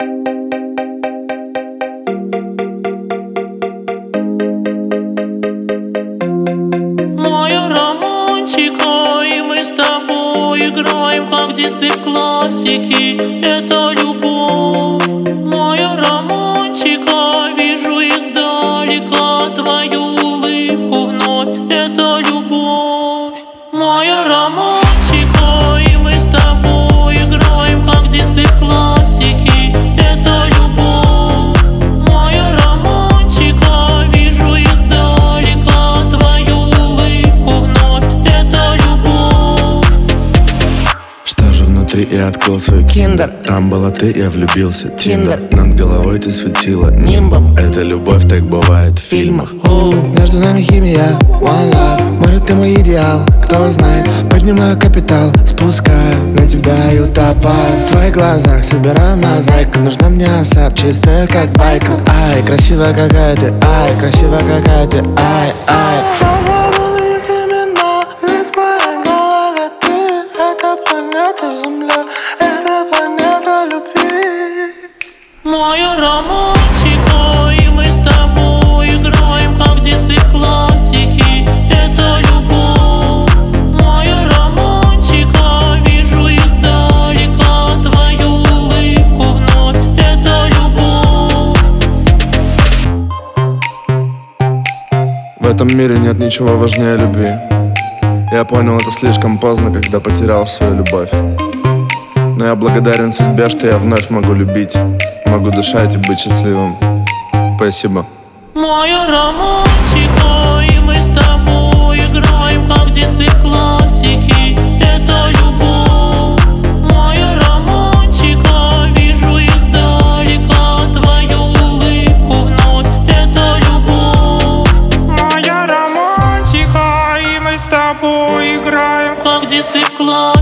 Моя романтика, и мы с тобой играем, как в детстве в классике. Это любовь. Моя романтика, вижу издалека твою улыбку вновь. Это любовь. Моя романтика, и мы с тобой играем, как в детстве в классике. Это любовь. Моя романтика, вижу издалека твою улыбку вновь. Это любовь. Что же внутри я открыл свой киндер? Там была ты, я влюбился, Тиндер. Над головой ты светила нимбом. Это любовь, так бывает в фильмах. Между нами химия, one love. Может, ты мой идеал, кто знает. Поднимаю капитал, спускаю на тебя и утопаю в твоих глазах, собираю мозаику. Нужна мне осап, чистая как байкл. Ай, красивая какая ты, ай, красивая какая ты, ай, ай. Моя романтика, и мы с тобой играем, как в детстве в классике. Это любовь. Моя романтика, вижу издалека твою улыбку вновь. Это любовь. В этом мире нет ничего важнее любви. Я понял это слишком поздно, когда потерял свою любовь. Но я благодарен судьбе, что я вновь могу любить, могу дышать и быть счастливым. Спасибо. Моя романтика, и мы с тобой играем, как в детстве в классике. Это любовь. Моя романтика, вижу издалека твою улыбку вновь. Это любовь. Моя романтика, и мы с тобой играем, как в детстве в классике.